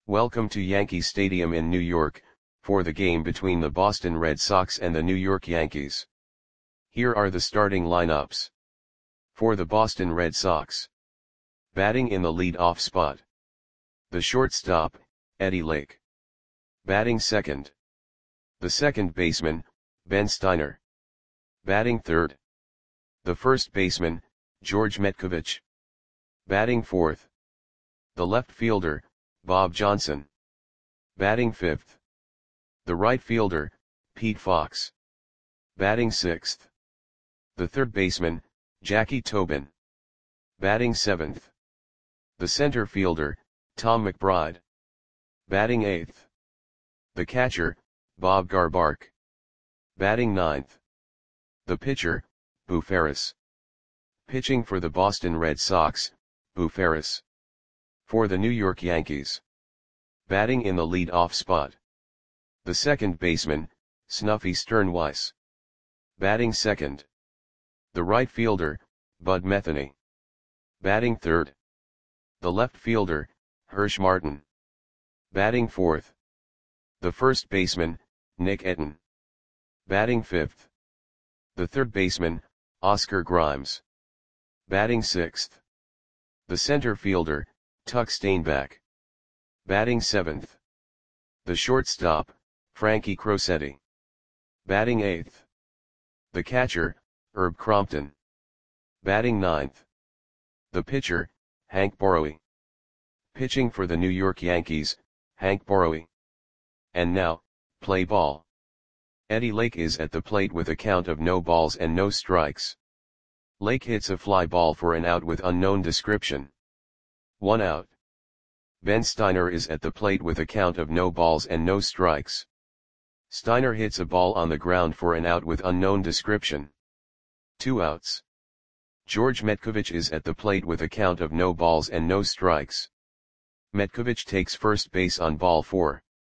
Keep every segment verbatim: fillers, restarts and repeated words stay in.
Welcome to Yankee Stadium in New York, for the game between the Boston Red Sox and the New York Yankees. Here are the starting lineups. For the Boston Red Sox. Batting in the lead-off spot. The shortstop, Eddie Lake. Batting second. The second baseman, Ben Steiner. Batting third. The first baseman, George Metcovich. Batting fourth. The left fielder, Bob Johnson. Batting fifth. The right fielder, Pete Fox. Batting sixth. The third baseman, Jackie Tobin. Batting seventh. The center fielder, Tom McBride. Batting eighth. The catcher, Bob Garbark. Batting ninth. The pitcher, Boo Ferris. Pitching for the Boston Red Sox, Boo Ferris. For the New York Yankees. Batting in the lead-off spot. The second baseman, Snuffy Sternweiss. Batting second. The right fielder, Bud Metheny. Batting third. The left fielder, Hirsch Martin. Batting fourth. The first baseman, Nick Etten. Batting fifth. The third baseman, Oscar Grimes. Batting sixth. The center fielder, Tuck Steinbach. Batting seventh. The shortstop, Frankie Crosetti. Batting eighth. The catcher, Herb Crompton. Batting ninth. The pitcher, Hank Borowy. Pitching for the New York Yankees, Hank Borowy. And now, play ball. Eddie Lake is at the plate with a count of no balls and no strikes. Lake hits a fly ball for an out with unknown description. One out. Ben Steiner is at the plate with a count of no balls and no strikes. Steiner hits a ball on the ground for an out with unknown description. Two outs. George Metcovich is at the plate with a count of no balls and no strikes. Metcovich takes first base on ball four.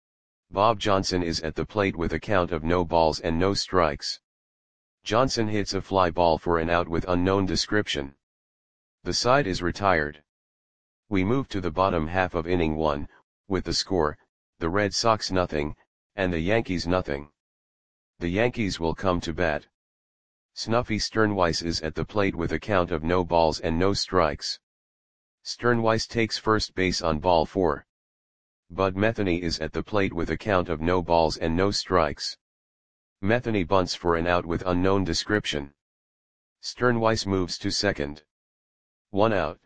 Bob Johnson is at the plate with a count of no balls and no strikes. Johnson hits a fly ball for an out with unknown description. The side is retired. We move to the bottom half of inning one, with the score, the Red Sox nothing, and the Yankees nothing. The Yankees will come to bat. Snuffy Sternweiss is at the plate with a count of no balls and no strikes. Sternweiss takes first base on ball four. Bud Metheny is at the plate with a count of no balls and no strikes. Metheny bunts for an out with unknown description. Sternweiss moves to second. One out.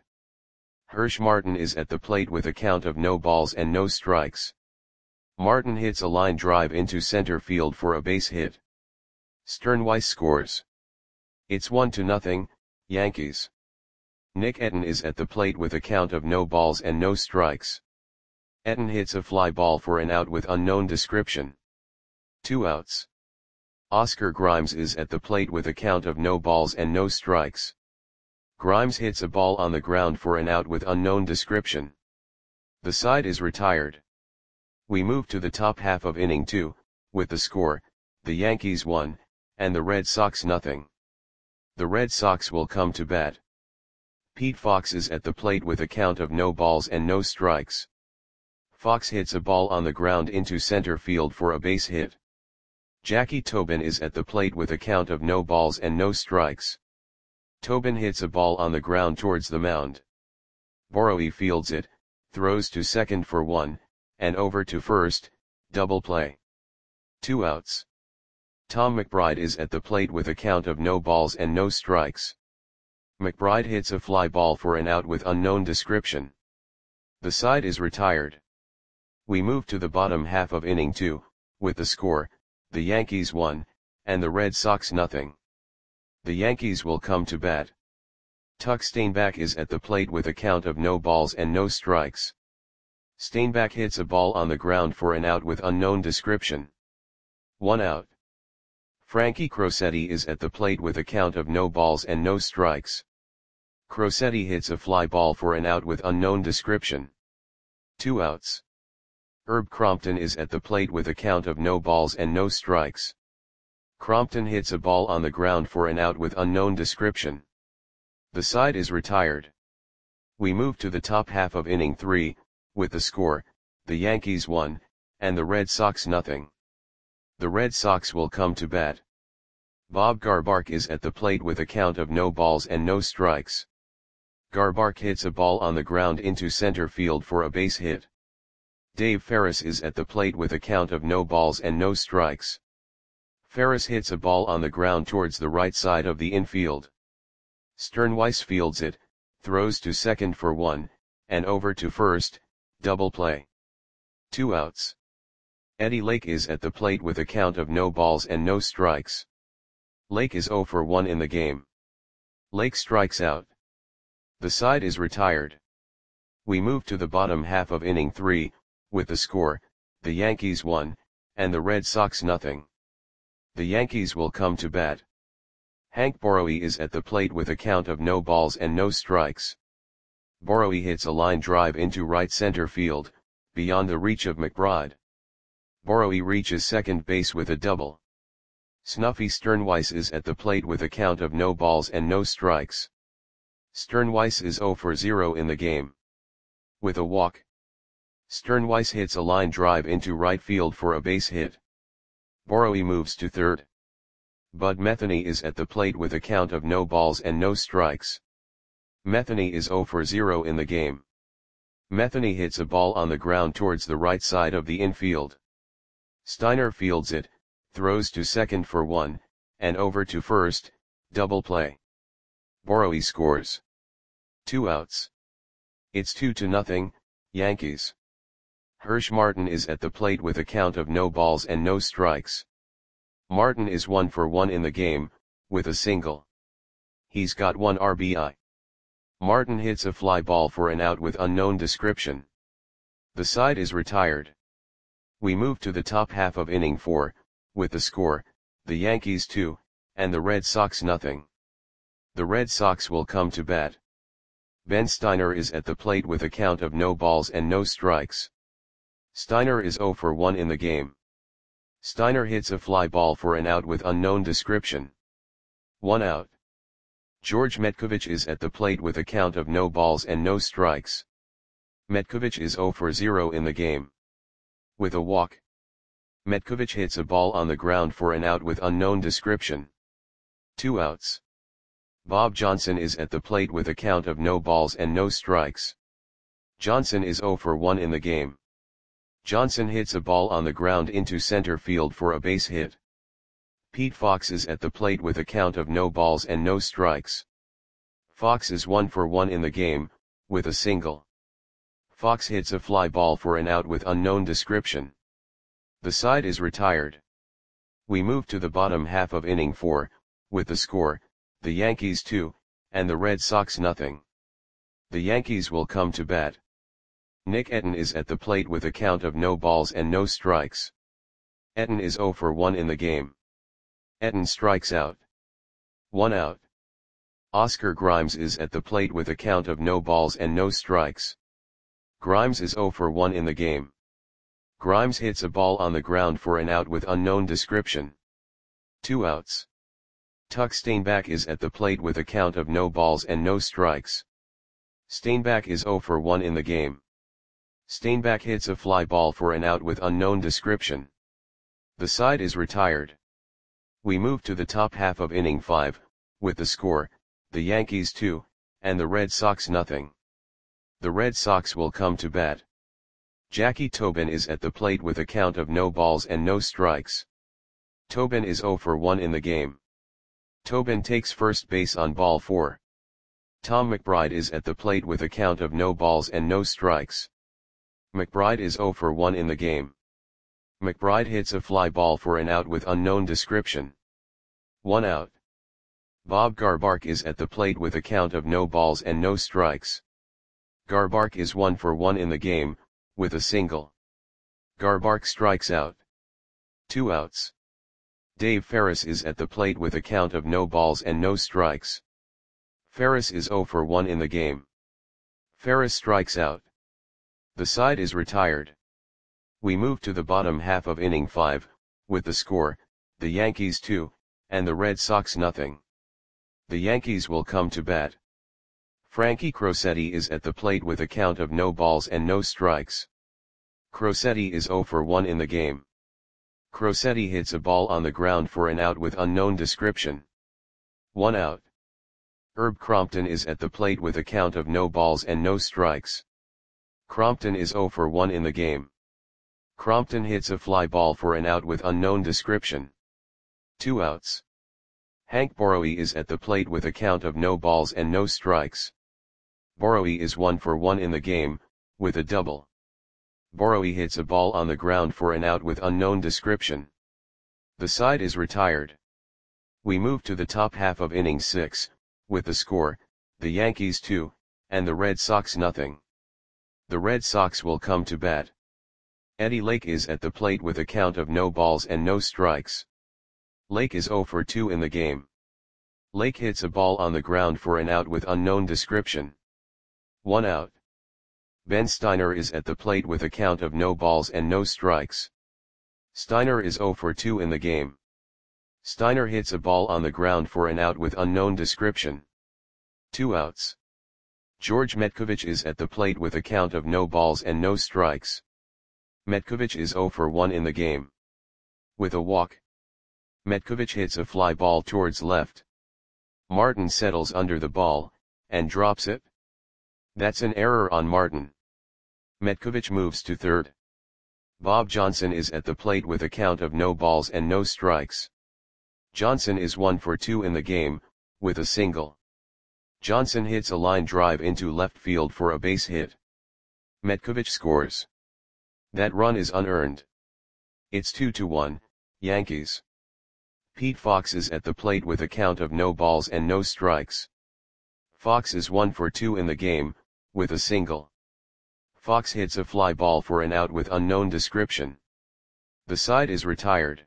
Hirsch Martin is at the plate with a count of no balls and no strikes. Martin hits a line drive into center field for a base hit. Sternweiss scores. It's one to nothing, Yankees. Nick Etten is at the plate with a count of no balls and no strikes. Etten hits a fly ball for an out with unknown description. Two outs. Oscar Grimes is at the plate with a count of no balls and no strikes. Grimes hits a ball on the ground for an out with unknown description. The side is retired. We move to the top half of inning two, with the score, the Yankees one, and the Red Sox nothing. The Red Sox will come to bat. Pete Fox is at the plate with a count of no balls and no strikes. Fox hits a ball on the ground into center field for a base hit. Jackie Tobin is at the plate with a count of no balls and no strikes. Tobin hits a ball on the ground towards the mound. Borowy fields it, throws to second for one, and over to first, double play. Two outs. Tom McBride is at the plate with a count of no balls and no strikes. McBride hits a fly ball for an out with unknown description. The side is retired. We move to the bottom half of inning two, with the score, the Yankees one, and the Red Sox nothing. The Yankees will come to bat. Tuck Steinbach is at the plate with a count of no balls and no strikes. Steinbach hits a ball on the ground for an out with unknown description. One out. Frankie Crosetti is at the plate with a count of no balls and no strikes. Crosetti hits a fly ball for an out with unknown description. Two outs. Herb Crompton is at the plate with a count of no balls and no strikes. Crompton hits a ball on the ground for an out with unknown description. The side is retired. We move to the top half of inning three, with the score, the Yankees one, and the Red Sox nothing. The Red Sox will come to bat. Bob Garbark is at the plate with a count of no balls and no strikes. Garbark hits a ball on the ground into center field for a base hit. Dave Ferris is at the plate with a count of no balls and no strikes. Ferris hits a ball on the ground towards the right side of the infield. Sternweiss fields it, throws to second for one, and over to first, double play. Two outs. Eddie Lake is at the plate with a count of no balls and no strikes. Lake is zero for one in the game. Lake strikes out. The side is retired. We move to the bottom half of inning three, with the score, the Yankees one, and the Red Sox nothing. The Yankees will come to bat. Hank Borowy is at the plate with a count of no balls and no strikes. Borowy hits a line drive into right center field, beyond the reach of McBride. Borowy reaches second base with a double. Snuffy Sternweiss is at the plate with a count of no balls and no strikes. Sternweiss is zero for zero in the game. With a walk, Sternweiss hits a line drive into right field for a base hit. Borowy moves to third. Bud Metheny is at the plate with a count of no balls and no strikes. Metheny is zero for zero in the game. Metheny hits a ball on the ground towards the right side of the infield. Steiner fields it, throws to second for one, and over to first, double play. Borowy scores. Two outs. It's two to nothing, Yankees. Hirsch Martin is at the plate with a count of no balls and no strikes. Martin is one for one in the game, with a single. He's got one R B I. Martin hits a fly ball for an out with unknown description. The side is retired. We move to the top half of inning four, with the score, the Yankees two, and the Red Sox nothing. The Red Sox will come to bat. Ben Steiner is at the plate with a count of no balls and no strikes. Steiner is zero for one in the game. Steiner hits a fly ball for an out with unknown description. One out. George Metkovich is at the plate with a count of no balls and no strikes. Metkovich is zero for zero in the game. With a walk, Metkovich hits a ball on the ground for an out with unknown description. Two outs. Bob Johnson is at the plate with a count of no balls and no strikes. Johnson is zero for one in the game. Johnson hits a ball on the ground into center field for a base hit. Pete Fox is at the plate with a count of no balls and no strikes. Fox is one for one in the game, with a single. Fox hits a fly ball for an out with unknown description. The side is retired. We move to the bottom half of inning four, with the score, the Yankees two, and the Red Sox nothing. The Yankees will come to bat. Nick Etten is at the plate with a count of no balls and no strikes. Etten is zero for one in the game. Etten strikes out. One out. Oscar Grimes is at the plate with a count of no balls and no strikes. Grimes is zero for one in the game. Grimes hits a ball on the ground for an out with unknown description. Two outs. Tuck Steinbach is at the plate with a count of no balls and no strikes. Steinbach is zero for one in the game. Steinbach hits a fly ball for an out with unknown description. The side is retired. We move to the top half of inning five, with the score, the Yankees two, and the Red Sox nothing. The Red Sox will come to bat. Jackie Tobin is at the plate with a count of no balls and no strikes. Tobin is zero for one in the game. Tobin takes first base on ball four. Tom McBride is at the plate with a count of no balls and no strikes. McBride is zero for one in the game. McBride hits a fly ball for an out with unknown description. One out. Bob Garbark is at the plate with a count of no balls and no strikes. Garbark is one for one in the game, with a single. Garbark strikes out. Two outs. Dave Ferris is at the plate with a count of no balls and no strikes. Ferris is zero for one in the game. Ferris strikes out. The side is retired. We move to the bottom half of inning five, with the score, the Yankees two, and the Red Sox nothing. The Yankees will come to bat. Frankie Crosetti is at the plate with a count of no balls and no strikes. Crosetti is zero for one in the game. Crosetti hits a ball on the ground for an out with unknown description. One out. Herb Crompton is at the plate with a count of no balls and no strikes. Crompton is zero for one in the game. Crompton hits a fly ball for an out with unknown description. Two outs. Hank Borowy is at the plate with a count of no balls and no strikes. Borowy is one for one in the game, with a double. Borowy hits a ball on the ground for an out with unknown description. The side is retired. We move to the top half of inning six, with the score, the Yankees two, and the Red Sox nothing. The Red Sox will come to bat. Eddie Lake is at the plate with a count of no balls and no strikes. Lake is zero for two in the game. Lake hits a ball on the ground for an out with unknown description. One out. Ben Steiner is at the plate with a count of no balls and no strikes. Steiner is zero for two in the game. Steiner hits a ball on the ground for an out with unknown description. Two outs. George Metkovich is at the plate with a count of no balls and no strikes. Metkovich is zero for one in the game. With a walk. Metkovich hits a fly ball towards left. Martin settles under the ball, and drops it. That's an error on Martin. Metkovich moves to third. Bob Johnson is at the plate with a count of no balls and no strikes. Johnson is one for two in the game, with a single. Johnson hits a line drive into left field for a base hit. Metkovich scores. That run is unearned. It's two to one, Yankees. Pete Fox is at the plate with a count of no balls and no strikes. Fox is one for two in the game, with a single. Fox hits a fly ball for an out with unknown description. The side is retired.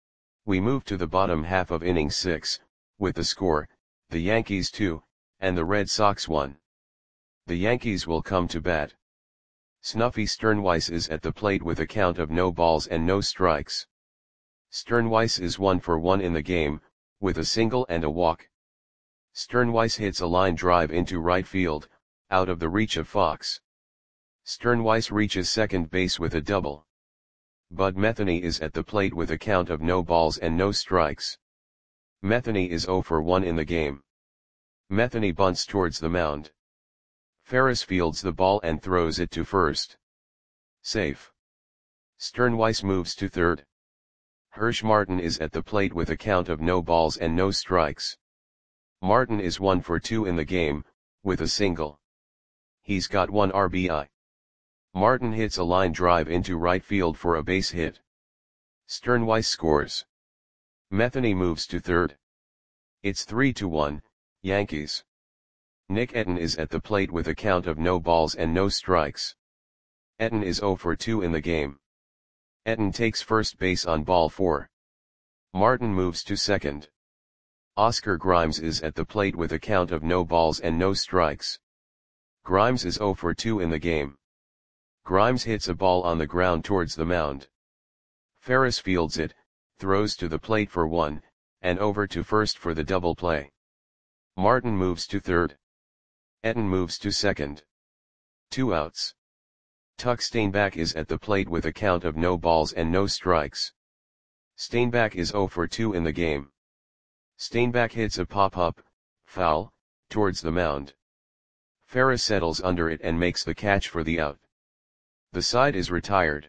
We move to the bottom half of inning six, with the score, the Yankees two, and the Red Sox one. The Yankees will come to bat. Snuffy Sternweiss is at the plate with a count of no balls and no strikes. Sternweiss is one for one in the game, with a single and a walk. Sternweiss hits a line drive into right field, out of the reach of Fox. Sternweiss reaches second base with a double. Bud Metheny is at the plate with a count of no balls and no strikes. Metheny is zero for one in the game. Metheny bunts towards the mound. Ferris fields the ball and throws it to first. Safe. Sternweiss moves to third. Hirsch Martin is at the plate with a count of no balls and no strikes. Martin is one for two in the game, with a single. He's got one R B I. Martin hits a line drive into right field for a base hit. Sternweiss scores. Metheny moves to third. It's three to one, Yankees. Nick Etten is at the plate with a count of no balls and no strikes. Etten is zero for two in the game. Etten takes first base on ball four. Martin moves to second. Oscar Grimes is at the plate with a count of no balls and no strikes. Grimes is zero for two in the game. Grimes hits a ball on the ground towards the mound. Ferris fields it, throws to the plate for one, and over to first for the double play. Martin moves to third. Etten moves to second. Two outs. Tuck Steinbach is at the plate with a count of no balls and no strikes. Steinbach is zero for two in the game. Steinbach hits a pop-up, foul, towards the mound. Ferris settles under it and makes the catch for the out. The side is retired.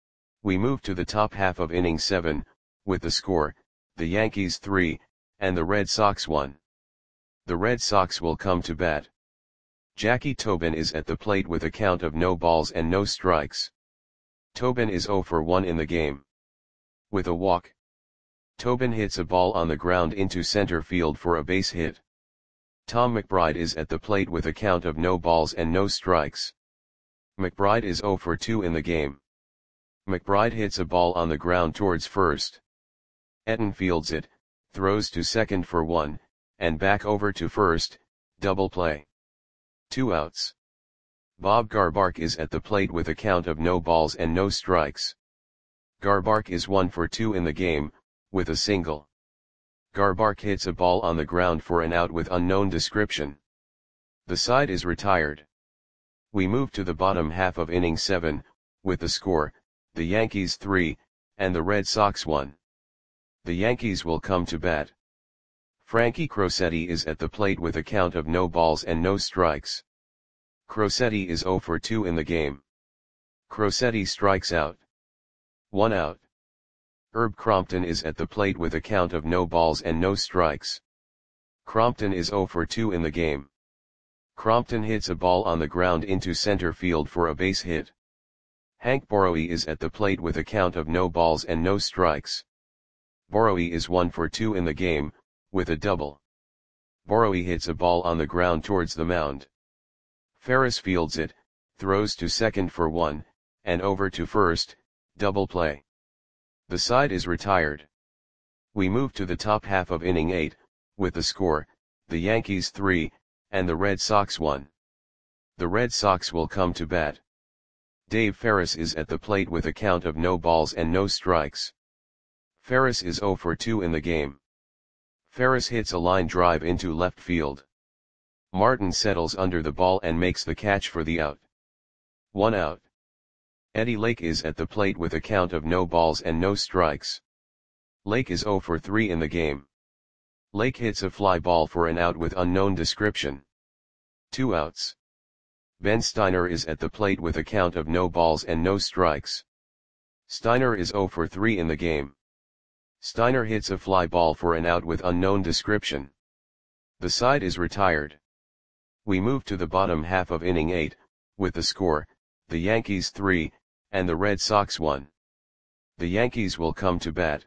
We move to the top half of inning seven, with the score, the Yankees three, and the Red Sox one. The Red Sox will come to bat. Jackie Tobin is at the plate with a count of no balls and no strikes. Tobin is zero for one in the game. With a walk. Tobin hits a ball on the ground into center field for a base hit. Tom McBride is at the plate with a count of no balls and no strikes. McBride is zero for two in the game. McBride hits a ball on the ground towards first. Etten fields it, throws to second for one, and back over to first, double play. Two outs. Bob Garbark is at the plate with a count of no balls and no strikes. Garbark is one for two in the game, with a single. Garbark hits a ball on the ground for an out with unknown description. The side is retired. We move to the bottom half of inning seven, with the score, the Yankees three, and the Red Sox one. The Yankees will come to bat. Frankie Crosetti is at the plate with a count of no balls and no strikes. Crosetti is zero for two in the game. Crosetti strikes out. One out. Herb Crompton is at the plate with a count of no balls and no strikes. Crompton is zero for two in the game. Crompton hits a ball on the ground into center field for a base hit. Hank Borowy is at the plate with a count of no balls and no strikes. Borowy is one for two in the game, with a double. Borowy hits a ball on the ground towards the mound. Ferris fields it, throws to second for one, and over to first, double play. The side is retired. We move to the top half of inning eight, with the score, the Yankees three, and the Red Sox one. The Red Sox will come to bat. Dave Ferris is at the plate with a count of no balls and no strikes. Ferris is zero for two in the game. Ferris hits a line drive into left field. Martin settles under the ball and makes the catch for the out. One out. Eddie Lake is at the plate with a count of no balls and no strikes. Lake is zero for three in the game. Lake hits a fly ball for an out with unknown description. Two outs. Ben Steiner is at the plate with a count of no balls and no strikes. Steiner is zero for three in the game. Steiner hits a fly ball for an out with unknown description. The side is retired. We move to the bottom half of inning eight, with the score, the Yankees three, and the Red Sox one. The Yankees will come to bat.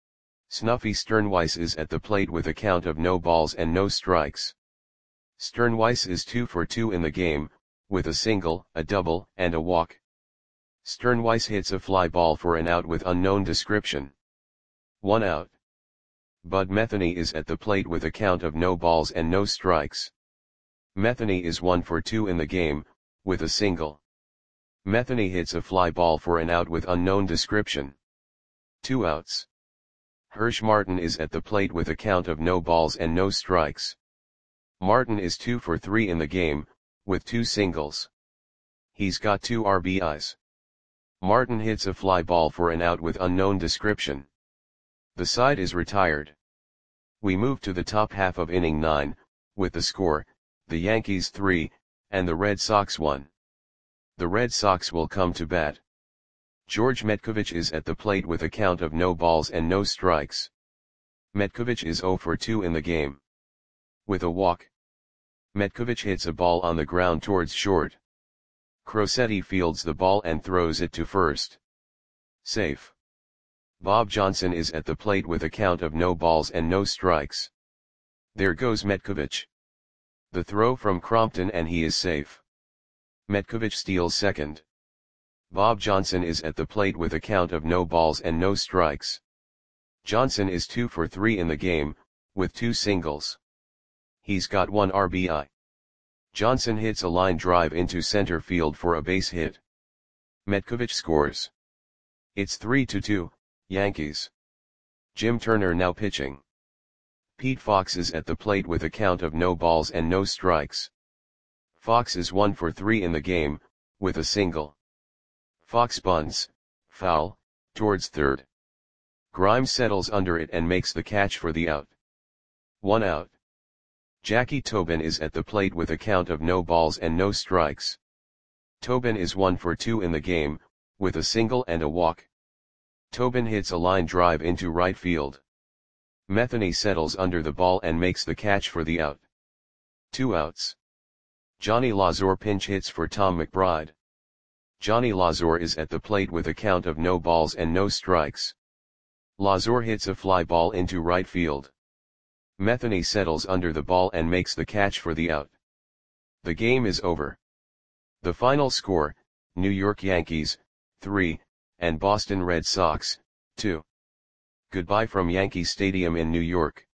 Snuffy Sternweiss is at the plate with a count of no balls and no strikes. Sternweiss is two for two in the game, with a single, a double, and a walk. Sternweiss hits a fly ball for an out with unknown description. One out. Bud Metheny is at the plate with a count of no balls and no strikes. Metheny is one for two in the game, with a single. Metheny hits a fly ball for an out with unknown description. Two outs. Hirsch Martin is at the plate with a count of no balls and no strikes. Martin is two for three in the game, with two singles. He's got two R B Is. Martin hits a fly ball for an out with unknown description. The side is retired. We move to the top half of inning nine, with the score, the Yankees three, and the Red Sox one. The Red Sox will come to bat. George Metkovich is at the plate with a count of no balls and no strikes. Metkovich is zero for two in the game. With a walk. Metkovich hits a ball on the ground towards short. Crosetti fields the ball and throws it to first. Safe. Bob Johnson is at the plate with a count of no balls and no strikes. There goes Metkovich. The throw from Crompton and he is safe. Metkovich steals second. Bob Johnson is at the plate with a count of no balls and no strikes. Johnson is two for three in the game, with two singles. He's got one R B I. Johnson hits a line drive into center field for a base hit. Metkovich scores. It's three to two, Yankees. Jim Turner now pitching. Pete Fox is at the plate with a count of no balls and no strikes. Fox is one for three in the game, with a single. Fox bunts, foul, towards third. Grimes settles under it and makes the catch for the out. One out. Jackie Tobin is at the plate with a count of no balls and no strikes. Tobin is one for two in the game, with a single and a walk. Tobin hits a line drive into right field. Metheny settles under the ball and makes the catch for the out. Two outs. Johnny Lazor pinch hits for Tom McBride. Johnny Lazor is at the plate with a count of no balls and no strikes. Lazor hits a fly ball into right field. Metheny settles under the ball and makes the catch for the out. The game is over. The final score, New York Yankees, three, and Boston Red Sox, two. Goodbye from Yankee Stadium in New York.